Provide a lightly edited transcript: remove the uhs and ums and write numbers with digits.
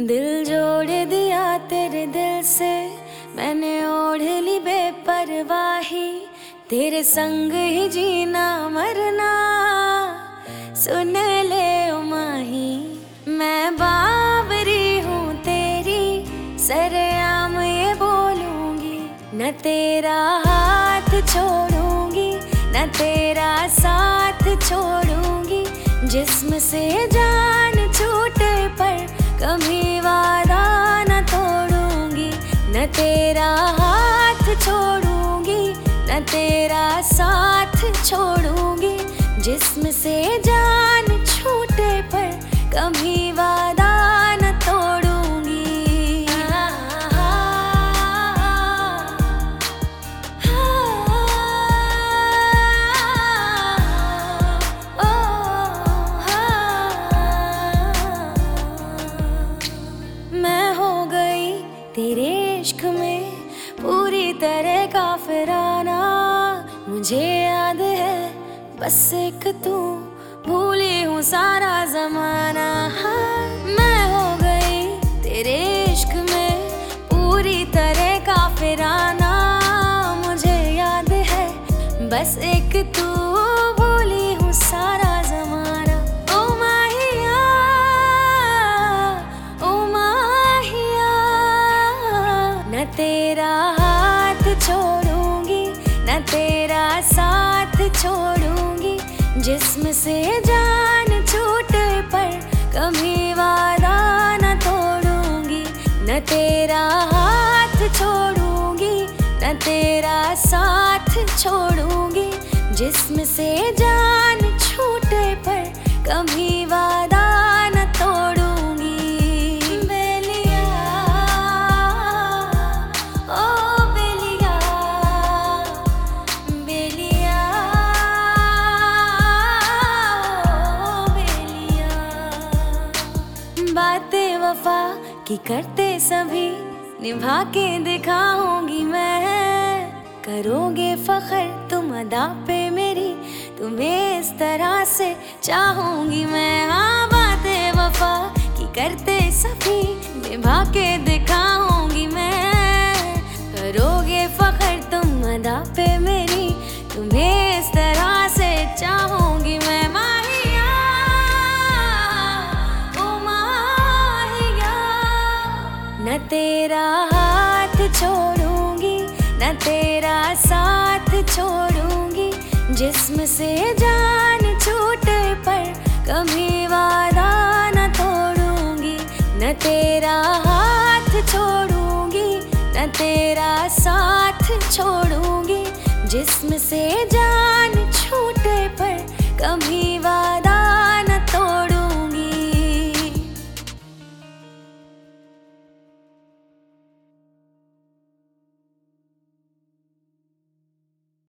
दिल जोड़ दिया तेरे दिल से, मैंने ओढ़ ली बेपरवाही। तेरे संग ही जीना मरना, सुन ले ओ माही। मैं बावरी हूँ तेरी, सरेआम ये बोलूंगी। न तेरा हाथ छोड़ूंगी, न तेरा साथ छोड़ूंगी। जिस्म से जान छूटे पर कभी वादा न तोड़ूंगी। न तेरा हाथ छोड़ूंगी, न तेरा साथ छोड़ूंगी। जिस्म से जान छूटे पर कभी वादा न तोड़ूंगी। मैं हो गई तेरे इश्क में पूरी तरह काफिराना। मुझे याद है बस एक तू, भूली हूँ सारा जमाना। हाँ, मैं हो गई तेरे इश्क में पूरी तरह काफिराना। मुझे याद है बस एक तू, भूली हूँ सारा जमाना। ओ माहिया, ओ माहिया, न तेरा हाथ छोड़ूंगी, न तेरा साथ छोड़ूंगी। जिस्म से जान छूटे पर कभी वादा न तोड़ूंगी। न तेरा हाथ छोड़ूंगी, न तेरा साथ छोड़ूंगी। जिस्म से जान छूटे पर कभी वादा न तोड़ूंगी। बेलिया, ओ बेलिया, बेलिया, ओ बेलिया। बातें वफा की करते सभी, निभा के दिखाऊंगी मैं। करोगे फख्र तुम अदा पे मेरी, तुम्हें इस तरह से चाहूंगी मैं। हाँ, बातें वफा की करते सभी, निभा के दिखाऊंगी मैं। करोगे फख्र तुम अदा पे मेरी, तुम्हें इस तरह से चाहूंगी मैं। माहिया, ओ माहिया, न तेरा हाथ छोड़ूंगी, न तेरा साथ छोड़ूंगी। जिस्म से जान छूटे पर कभी वादा न तोड़ूंगी। न तेरा हाथ छोड़ूंगी, न तेरा साथ छोड़ूंगी। जिस्म से जान छूटे पर कभी वादा